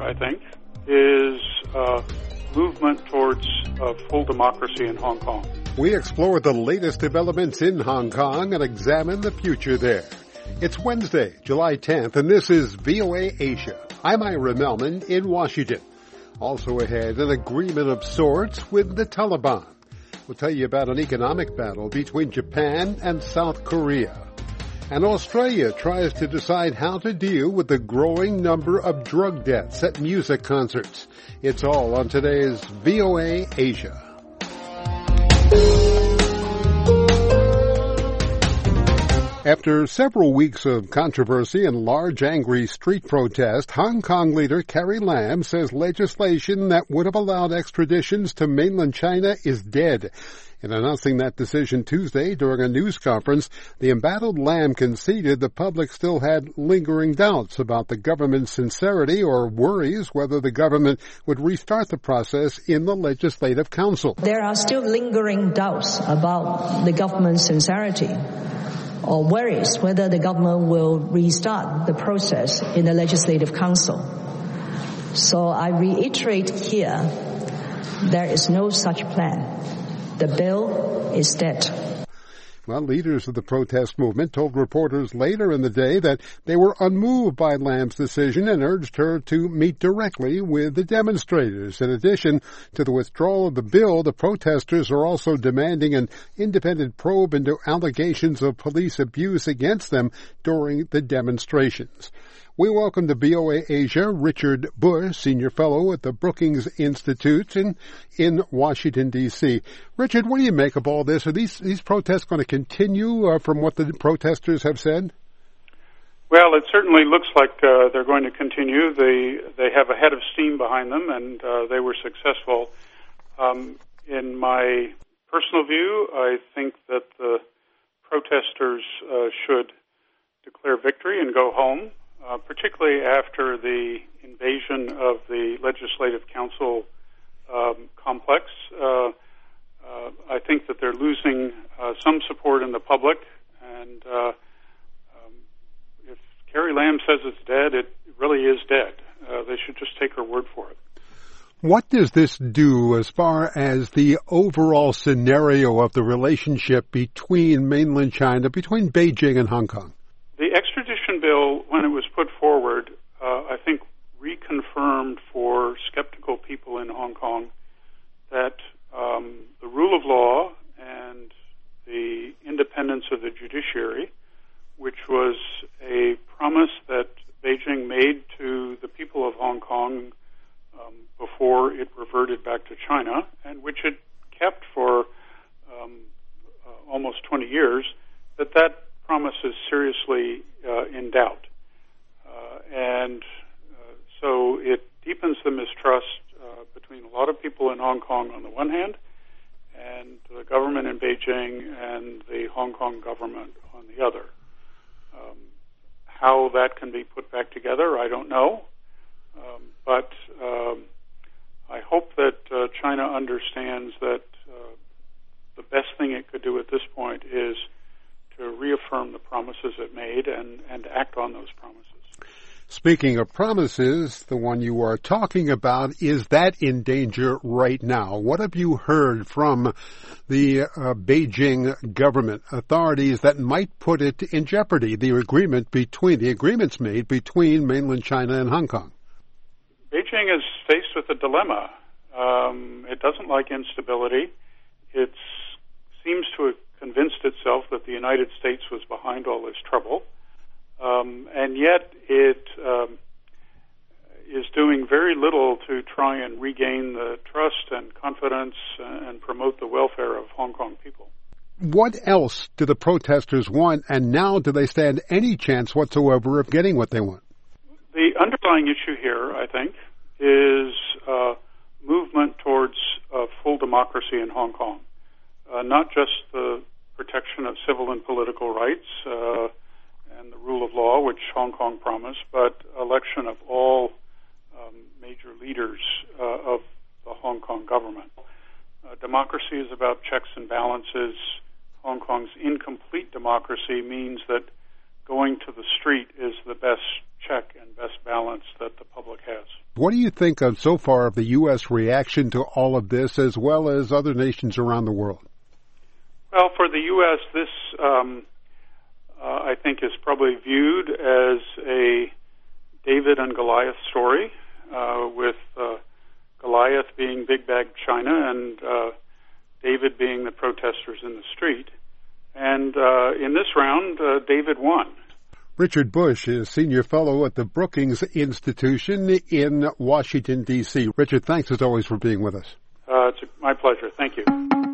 I think, is movement towards full democracy in Hong Kong. We explore the latest developments in Hong Kong and examine the future there. It's Wednesday, July 10th, and this is VOA Asia. I'm Ira Melman in Washington. Also ahead, an agreement of sorts with the Taliban. We'll tell you about an economic battle between Japan and South Korea. And Australia tries to decide how to deal with the growing number of drug deaths at music concerts. It's all on today's VOA Asia. After several weeks of controversy and large angry street protest, Hong Kong leader Carrie Lam says legislation that would have allowed extraditions to mainland China is dead. In announcing that decision Tuesday during a news conference, the embattled Lam conceded the public still had lingering doubts about the government's sincerity or worries whether the government would restart the process in the Legislative Council. There are still lingering doubts about the government's sincerity or worries whether the government will restart the process in the Legislative Council. So I reiterate here, there is no such plan. The bill is dead. Well, leaders of the protest movement told reporters later in the day that they were unmoved by Lam's decision and urged her to meet directly with the demonstrators. In addition to the withdrawal of the bill, the protesters are also demanding an independent probe into allegations of police abuse against them during the demonstrations. We welcome to VOA Asia Richard Bush, Senior Fellow at the Brookings Institute in Washington, D.C. Richard, what do you make of all this? Are these protests going to continue from what the protesters have said? Well, it certainly looks like they're going to continue. They have a head of steam behind them, and they were successful. In my personal view, I think that the protesters should declare victory and go home. Particularly after the invasion of the Legislative Council complex. I think that they're losing some support in the public, and if Carrie Lam says it's dead, it really is dead. They should just take her word for it. What does this do as far as the overall scenario of the relationship between mainland China, between Beijing and Hong Kong? The extradition bill, when it was put forward, I think reconfirmed for skeptical people in Hong Kong that the rule of law and the independence of the judiciary, which was a promise that Beijing made to the people of Hong Kong before it reverted back to China, and which it kept for almost 20 years, that promise is seriously in doubt. So it deepens the mistrust between a lot of people in Hong Kong on the one hand and the government in Beijing and the Hong Kong government on the other. How that can be put back together, I don't know. But I hope that China understands that the best thing it could do at this point is to reaffirm the promises it made and act on those promises. Speaking of promises, the one you are talking about, is that in danger right now? What have you heard from the Beijing government authorities that might put it in jeopardy, the agreements made between mainland China and Hong Kong? Beijing is faced with a dilemma. It doesn't like instability. It seems to have convinced itself that the United States was behind all this trouble, and yet it is doing very little to try and regain the trust and confidence and promote the welfare of Hong Kong people. What else do the protesters want, and now do they stand any chance whatsoever of getting what they want? The underlying issue here, I think, is movement towards full democracy in Hong Kong. Not just the protection of civil and political rights and the rule of law, which Hong Kong promised, but election of all major leaders of the Hong Kong government. Democracy is about checks and balances. Hong Kong's incomplete democracy means that going to the street is the best check and best balance that the public has. What do you think of so far of the U.S. reaction to all of this, as well as other nations around the world? Well, for the U.S., this, I think, is probably viewed as a David and Goliath story, with Goliath being big bag China and David being the protesters in the street. And in this round, David won. Richard Bush is Senior Fellow at the Brookings Institution in Washington, D.C. Richard, thanks as always for being with us. It's my pleasure. Thank you.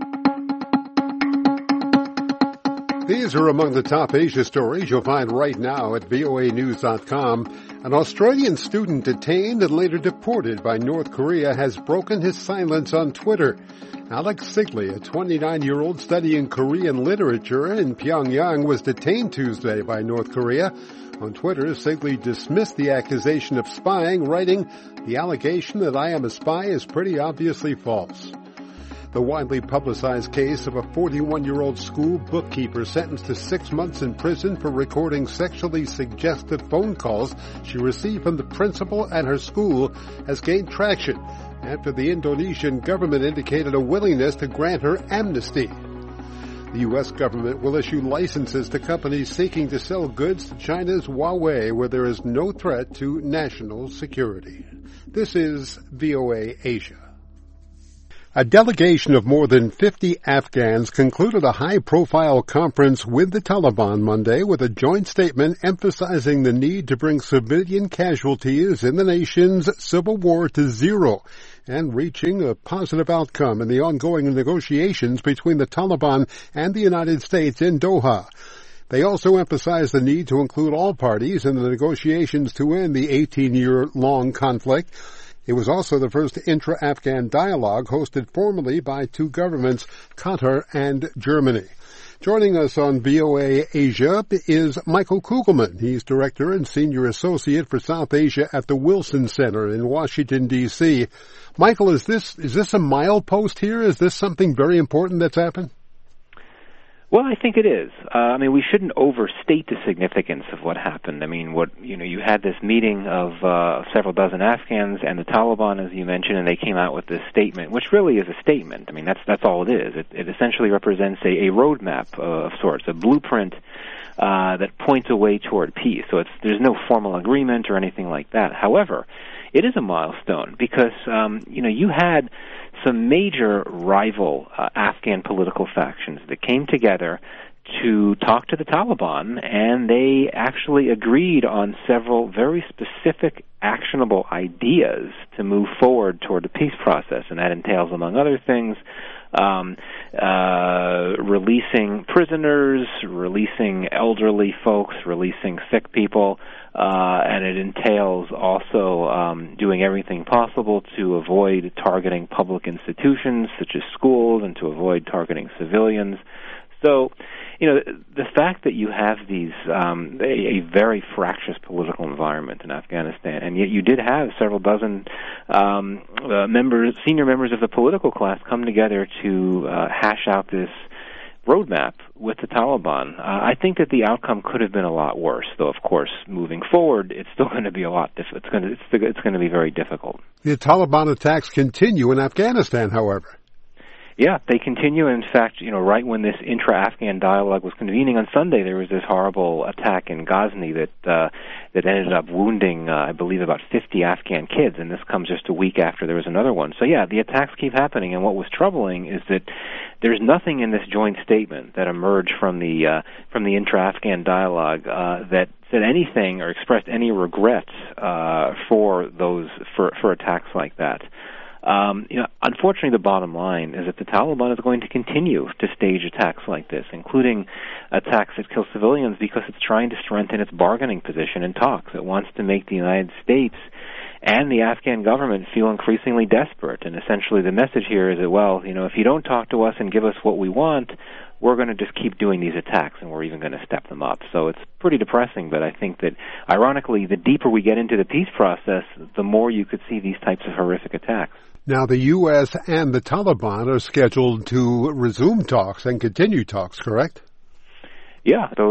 These are among the top Asia stories you'll find right now at voanews.com. An Australian student detained and later deported by North Korea has broken his silence on Twitter. Alex Sigley, a 29-year-old studying Korean literature in Pyongyang, was detained Tuesday by North Korea. On Twitter, Sigley dismissed the accusation of spying, writing, "The allegation that I am a spy is pretty obviously false." The widely publicized case of a 41-year-old school bookkeeper sentenced to 6 months in prison for recording sexually suggestive phone calls she received from the principal and her school has gained traction after the Indonesian government indicated a willingness to grant her amnesty. The U.S. government will issue licenses to companies seeking to sell goods to China's Huawei where there is no threat to national security. This is VOA Asia. A delegation of more than 50 Afghans concluded a high-profile conference with the Taliban Monday with a joint statement emphasizing the need to bring civilian casualties in the nation's civil war to zero and reaching a positive outcome in the ongoing negotiations between the Taliban and the United States in Doha. They also emphasized the need to include all parties in the negotiations to end the 18-year-long conflict. It was also the first intra-Afghan dialogue hosted formally by two governments, Qatar and Germany. Joining us on VOA Asia is Michael Kugelman. He's Director and Senior Associate for South Asia at the Wilson Center in Washington, D.C. Michael, is this a milepost here? Is this something very important that's happened? Well, I think it is. We shouldn't overstate the significance of what happened. You had this meeting of several dozen Afghans and the Taliban, as you mentioned, and they came out with this statement, which really is a statement. That's all it is. It essentially represents a roadmap of sorts, a blueprint that points a way toward peace. So there's no formal agreement or anything like that. However, it is a milestone because, you had some major rival Afghan political factions that came together to talk to the Taliban, and they actually agreed on several very specific, actionable ideas to move forward toward the peace process, and that entails, among other things, releasing prisoners, releasing elderly folks, releasing sick people, and it entails also doing everything possible to avoid targeting public institutions such as schools and to avoid targeting civilians. So, the fact that you have these a very fractious political environment in Afghanistan, and yet you did have several dozen senior members of the political class come together to hash out this roadmap with the Taliban. I think that the outcome could have been a lot worse, though. Of course, moving forward, it's still going to be a lot. It's going to be very difficult. The Taliban attacks continue in Afghanistan, however. Yeah, they continue. In fact, right when this intra-Afghan dialogue was convening on Sunday, there was this horrible attack in Ghazni that ended up wounding, I believe, about 50 Afghan kids, and this comes just a week after there was another one. So, yeah, the attacks keep happening, and what was troubling is that there's nothing in this joint statement that emerged from the intra-Afghan dialogue that said anything or expressed any regrets for attacks like that. Unfortunately, the bottom line is that the Taliban is going to continue to stage attacks like this, including attacks that kill civilians, because it's trying to strengthen its bargaining position in talks. It wants to make the United States and the Afghan government feel increasingly desperate. And essentially the message here is that, if you don't talk to us and give us what we want, we're going to just keep doing these attacks, and we're even going to step them up. So it's pretty depressing, but I think that, ironically, the deeper we get into the peace process, the more you could see these types of horrific attacks. Now, the U.S. and the Taliban are scheduled to resume talks and continue talks, correct? Yeah, those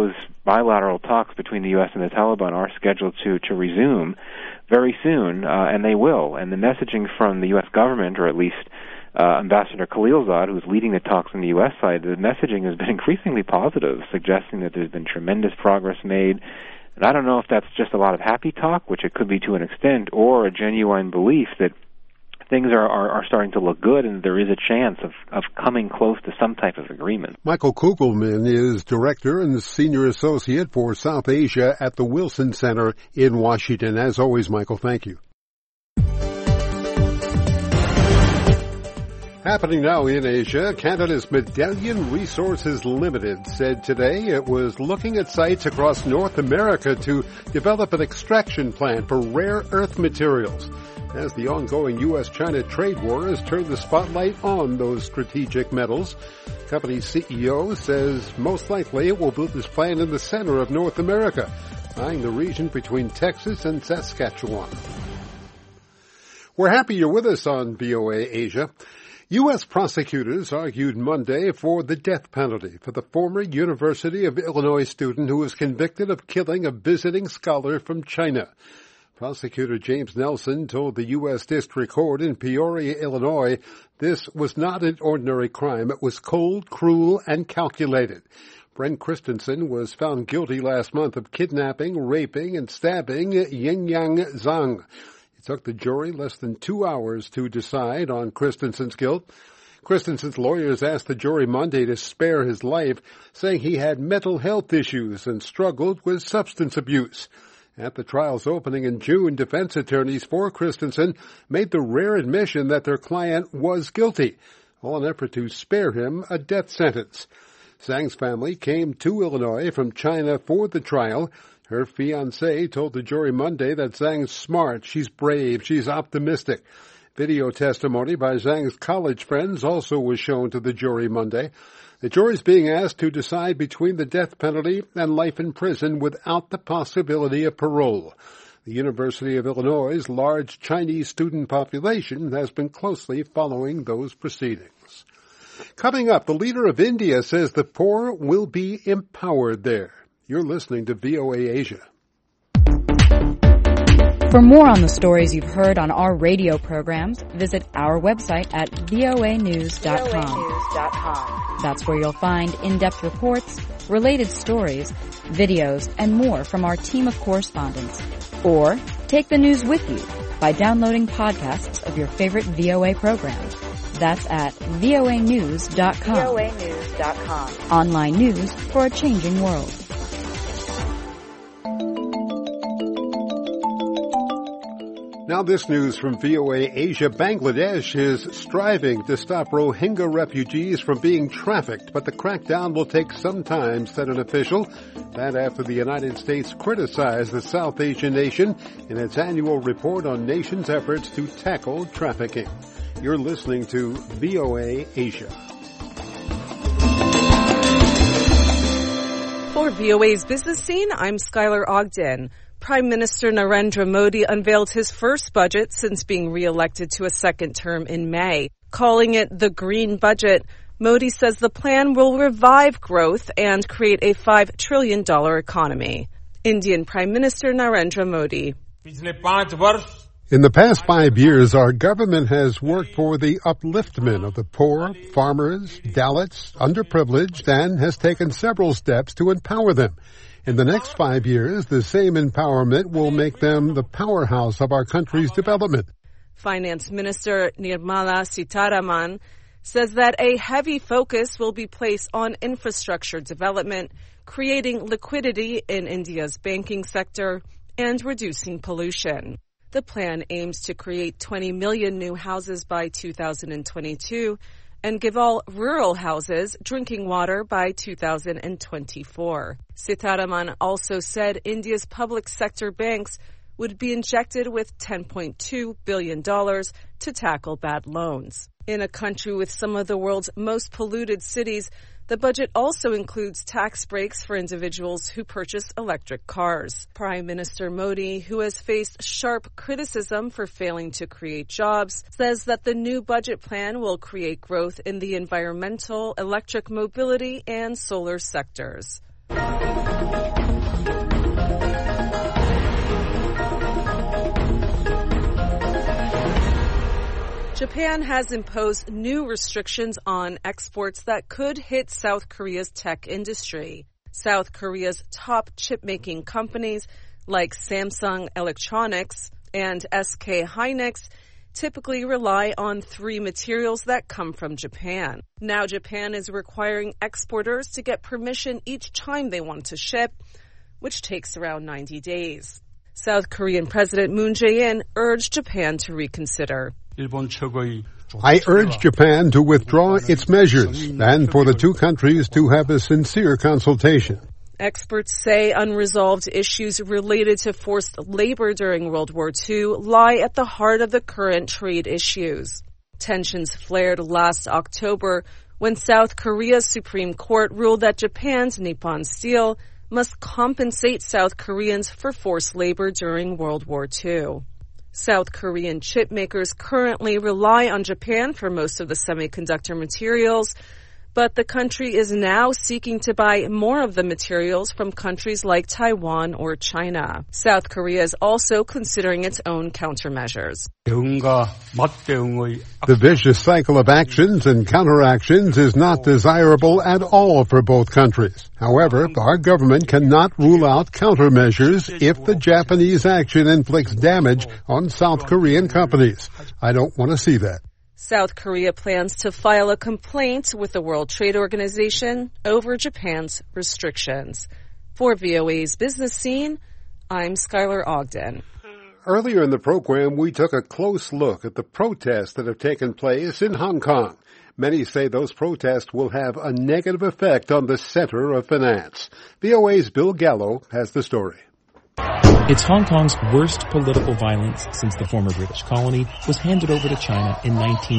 bilateral talks between the U.S. and the Taliban are scheduled to resume very soon, and they will. And the messaging from the U.S. government, or at least Ambassador Khalilzad, who's leading the talks on the U.S. side, the messaging has been increasingly positive, suggesting that there's been tremendous progress made. And I don't know if that's just a lot of happy talk, which it could be to an extent, or a genuine belief that things are starting to look good and there is a chance of coming close to some type of agreement. Michael Kugelman is Director and Senior Associate for South Asia at the Wilson Center in Washington. As always, Michael, thank you. Happening now in Asia, Canada's Medallion Resources Limited said today it was looking at sites across North America to develop an extraction plan for rare earth materials, as the ongoing U.S.-China trade war has turned the spotlight on those strategic metals. Company's CEO says most likely it will build this plan in the center of North America, eyeing the region between Texas and Saskatchewan. We're happy you're with us on VOA Asia. U.S. prosecutors argued Monday for the death penalty for the former University of Illinois student who was convicted of killing a visiting scholar from China. Prosecutor James Nelson told the U.S. District Court in Peoria, Illinois, this was not an ordinary crime. It was cold, cruel, and calculated. Brent Christensen was found guilty last month of kidnapping, raping, and stabbing Yingyang Zhang. It took the jury less than 2 hours to decide on Christensen's guilt. Christensen's lawyers asked the jury Monday to spare his life, saying he had mental health issues and struggled with substance abuse. At the trial's opening in June, defense attorneys for Christensen made the rare admission that their client was guilty, all in an effort to spare him a death sentence. Zhang's family came to Illinois from China for the trial. Her fiancé told the jury Monday that Zhang's smart, she's brave, she's optimistic. Video testimony by Zhang's college friends also was shown to the jury Monday. The jury is being asked to decide between the death penalty and life in prison without the possibility of parole. The University of Illinois' large Chinese student population has been closely following those proceedings. Coming up, the leader of India says the poor will be empowered there. You're listening to VOA Asia. For more on the stories you've heard on our radio programs, visit our website at voanews.com. That's where you'll find in-depth reports, related stories, videos, and more from our team of correspondents. Or take the news with you by downloading podcasts of your favorite VOA programs. That's at voanews.com. voanews.com. Online news for a changing world. Now this news from VOA Asia. Bangladesh is striving to stop Rohingya refugees from being trafficked, but the crackdown will take some time, said an official. That after the United States criticized the South Asian nation in its annual report on nation's efforts to tackle trafficking. You're listening to VOA Asia. For VOA's Business Scene, I'm Skylar Ogden. Prime Minister Narendra Modi unveiled his first budget since being re-elected to a second term in May. Calling it the Green Budget, Modi says the plan will revive growth and create a $5 trillion economy. Indian Prime Minister Narendra Modi. In the past 5 years, our government has worked for the upliftment of the poor, farmers, Dalits, underprivileged, and has taken several steps to empower them. In the next 5 years, the same empowerment will make them the powerhouse of our country's development. Finance Minister Nirmala Sitharaman says that a heavy focus will be placed on infrastructure development, creating liquidity in India's banking sector, and reducing pollution. The plan aims to create 20 million new houses by 2022 and give all rural houses drinking water by 2024. Sitharaman also said India's public sector banks would be injected with $10.2 billion to tackle bad loans. In a country with some of the world's most polluted cities, the budget also includes tax breaks for individuals who purchase electric cars. Prime Minister Modi, who has faced sharp criticism for failing to create jobs, says that the new budget plan will create growth in the environmental, electric mobility, and solar sectors. Japan has imposed new restrictions on exports that could hit South Korea's tech industry. South Korea's top chip-making companies like Samsung Electronics and SK Hynix typically rely on 3 materials that come from Japan. Now Japan is requiring exporters to get permission each time they want to ship, which takes around 90 days. South Korean President Moon Jae-in urged Japan to reconsider. I urge Japan to withdraw its measures and for the two countries to have a sincere consultation. Experts say unresolved issues related to forced labor during World War II lie at the heart of the current trade issues. Tensions flared last October when South Korea's Supreme Court ruled that Japan's Nippon Steel must compensate South Koreans for forced labor during World War II. South Korean chip makers currently rely on Japan for most of the semiconductor materials, but the country is now seeking to buy more of the materials from countries like Taiwan or China. South Korea is also considering its own countermeasures. The vicious cycle of actions and counteractions is not desirable at all for both countries. However, our government cannot rule out countermeasures if the Japanese action inflicts damage on South Korean companies. I don't want to see that. South Korea plans to file a complaint with the World Trade Organization over Japan's restrictions. For VOA's Business Scene, I'm Skylar Ogden. Earlier in the program, we took a close look at the protests that have taken place in Hong Kong. Many say those protests will have a negative effect on the center of finance. VOA's Bill Gallo has the story. It's Hong Kong's worst political violence since the former British colony was handed over to China in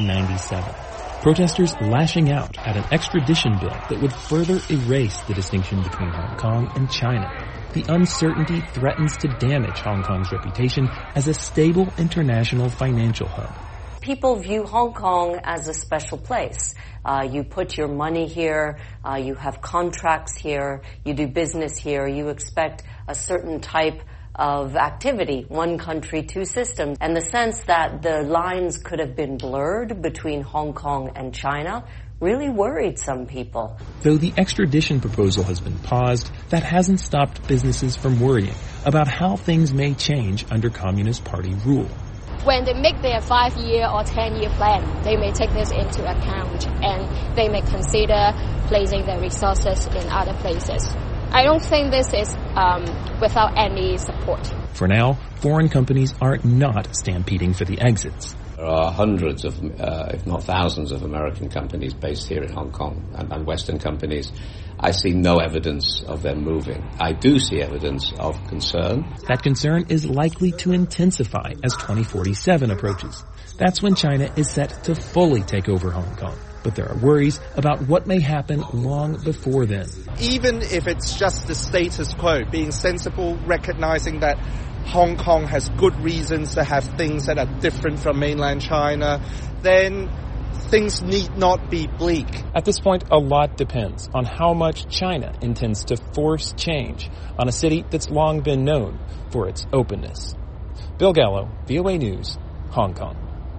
1997. Protesters lashing out at an extradition bill that would further erase the distinction between Hong Kong and China. The uncertainty threatens to damage Hong Kong's reputation as a stable international financial hub. People view Hong Kong as a special place. You put your money here, you have contracts here, you do business here, you expect a certain type of activity, one country, two systems. And the sense that the lines could have been blurred between Hong Kong and China really worried some people. Though the extradition proposal has been paused, that hasn't stopped businesses from worrying about how things may change under Communist Party rule. When they make their 5-year or 10-year plan, they may take this into account and they may consider placing their resources in other places. I don't think this is without any support. For now, foreign companies are not stampeding for the exits. There are hundreds of, if not thousands of American companies based here in Hong Kong and Western companies. I see no evidence of them moving. I do see evidence of concern. That concern is likely to intensify as 2047 approaches. That's when China is set to fully take over Hong Kong. But there are worries about what may happen long before then. Even if it's just the status quo, being sensible, recognizing that Hong Kong has good reasons to have things that are different from mainland China, then things need not be bleak. At this point, a lot depends on how much China intends to force change on a city that's long been known for its openness. Bill Gallo, VOA News, Hong Kong.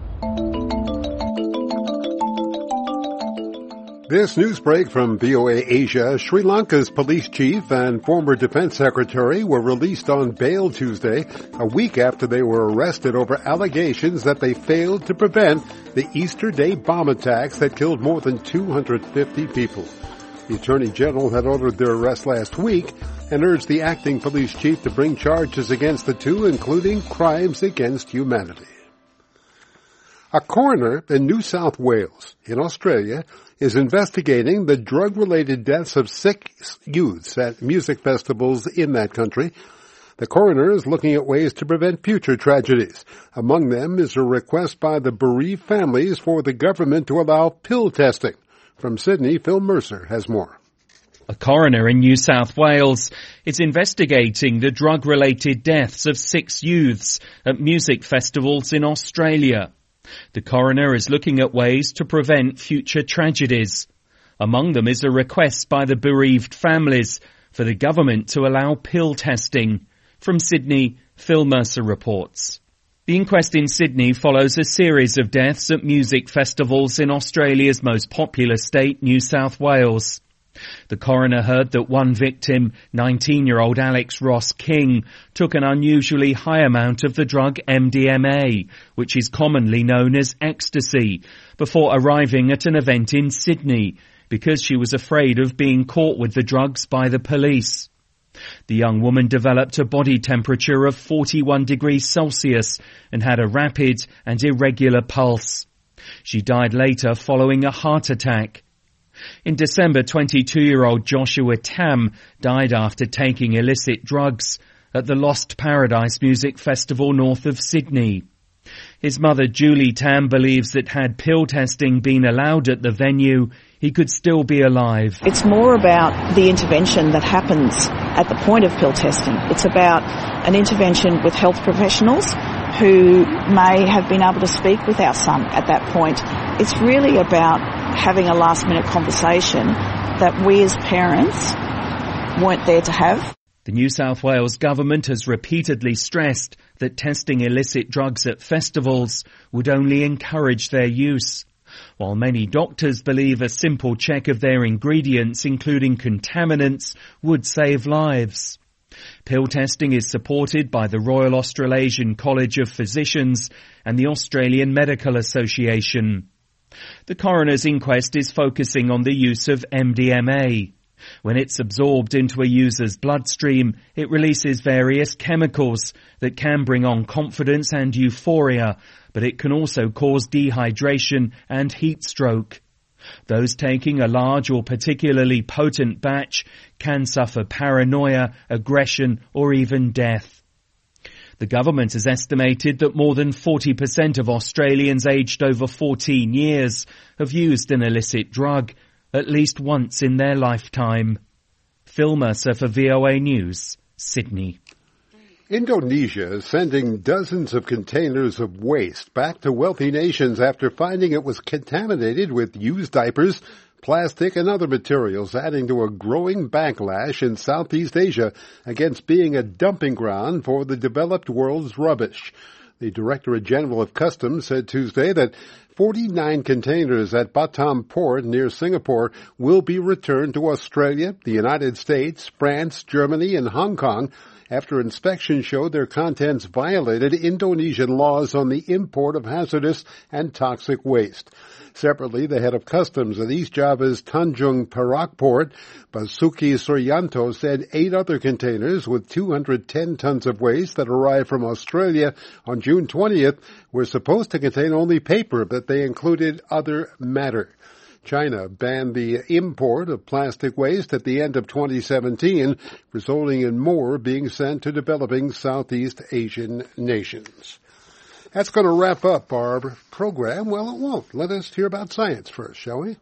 This news break from VOA Asia, Sri Lanka's police chief and former defense secretary were released on bail Tuesday, a week after they were arrested over allegations that they failed to prevent the Easter Day bomb attacks that killed more than 250 people. The Attorney General had ordered their arrest last week and urged the acting police chief to bring charges against the two, including crimes against humanity. A coroner in New South Wales, in Australia, is investigating the drug-related deaths of 6 youths at music festivals in that country. The coroner is looking at ways to prevent future tragedies. Among them is a request by the bereaved families for the government to allow pill testing. From Sydney, Phil Mercer has more. A coroner in New South Wales is investigating the drug-related deaths of 6 youths at music festivals in Australia. The coroner is looking at ways to prevent future tragedies. Among them is a request by the bereaved families for the government to allow pill testing. From Sydney, Phil Mercer reports. The inquest in Sydney follows a series of deaths at music festivals in Australia's most populous state, New South Wales. The coroner heard that one victim, 19-year-old Alex Ross King, took an unusually high amount of the drug MDMA, which is commonly known as ecstasy, before arriving at an event in Sydney, because she was afraid of being caught with the drugs by the police. The young woman developed a body temperature of 41 degrees Celsius and had a rapid and irregular pulse. She died later following a heart attack. In December, 22-year-old Joshua Tam died after taking illicit drugs at the Lost Paradise Music Festival north of Sydney. His mother, Julie Tam, believes that had pill testing been allowed at the venue, he could still be alive. It's more about the intervention that happens at the point of pill testing. It's about an intervention with health professionals who may have been able to speak with our son at that point. It's really about having a last-minute conversation that we as parents weren't there to have. The New South Wales government has repeatedly stressed that testing illicit drugs at festivals would only encourage their use, while many doctors believe a simple check of their ingredients, including contaminants, would save lives. Pill testing is supported by the Royal Australasian College of Physicians and the Australian Medical Association. The coroner's inquest is focusing on the use of MDMA. When it's absorbed into a user's bloodstream, it releases various chemicals that can bring on confidence and euphoria, but it can also cause dehydration and heat stroke. Those taking a large or particularly potent batch can suffer paranoia, aggression, or even death. The government has estimated that more than 40% of Australians aged over 14 years have used an illicit drug at least once in their lifetime. Phil Mercer for VOA News, Sydney. Indonesia is sending dozens of containers of waste back to wealthy nations after finding it was contaminated with used diapers, plastic, and other materials, adding to a growing backlash in Southeast Asia against being a dumping ground for the developed world's rubbish. The Directorate General of Customs said Tuesday that 49 containers at Batam Port near Singapore will be returned to Australia, the United States, France, Germany, and Hong Kong after inspection showed their contents violated Indonesian laws on the import of hazardous and toxic waste. Separately, the head of customs at East Java's Tanjung Perak port, Basuki Suryanto, said 8 other containers with 210 tons of waste that arrived from Australia on June 20th were supposed to contain only paper, but they included other matter. China banned the import of plastic waste at the end of 2017, resulting in more being sent to developing Southeast Asian nations. That's going to wrap up our program. Well, it won't. Let us hear about science first, shall we?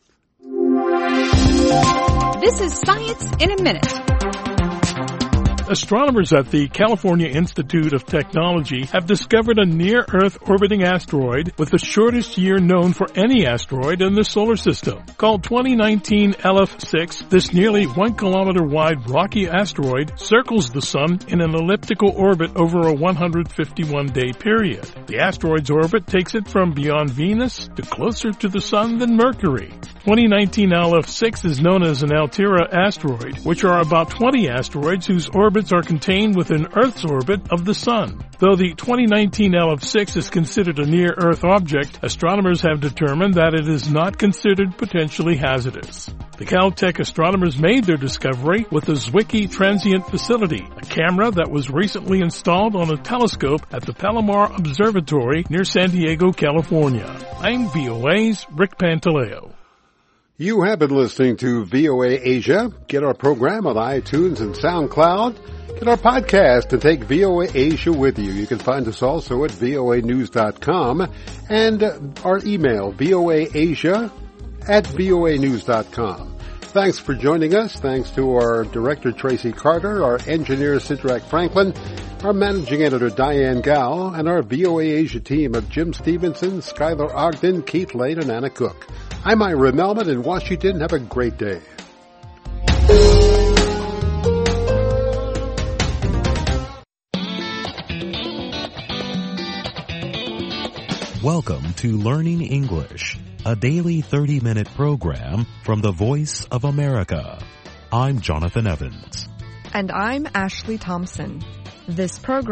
This is Science in a Minute. Astronomers at the California Institute of Technology have discovered a near-Earth orbiting asteroid with the shortest year known for any asteroid in the solar system. Called 2019 LF6, this nearly 1 kilometer wide rocky asteroid circles the Sun in an elliptical orbit over a 151-day period. The asteroid's orbit takes it from beyond Venus to closer to the Sun than Mercury. 2019 LF6 is known as an Altera asteroid, which are about 20 asteroids whose orbits are contained within Earth's orbit of the Sun. Though the 2019 LF6 is considered a near-Earth object, astronomers have determined that it is not considered potentially hazardous. The Caltech astronomers made their discovery with the Zwicky Transient Facility, a camera that was recently installed on a telescope at the Palomar Observatory near San Diego, California. I'm VOA's Rick Pantaleo. You have been listening to VOA Asia. Get our program on iTunes and SoundCloud. Get our podcast and take VOA Asia with you. You can find us also at voanews.com and our email, voaasia@voanews.com. Thanks for joining us. Thanks to our director, Tracy Carter, our engineer, Sidrak Franklin, our managing editor, Diane Gow, and our VOA Asia team of Jim Stevenson, Skylar Ogden, Keith Lane, and Anna Cook. I'm Ira Melman in Washington. Have a great day. Welcome to Learning English, a daily 30-minute program from the Voice of America. I'm Jonathan Evans. And I'm Ashley Thompson. This program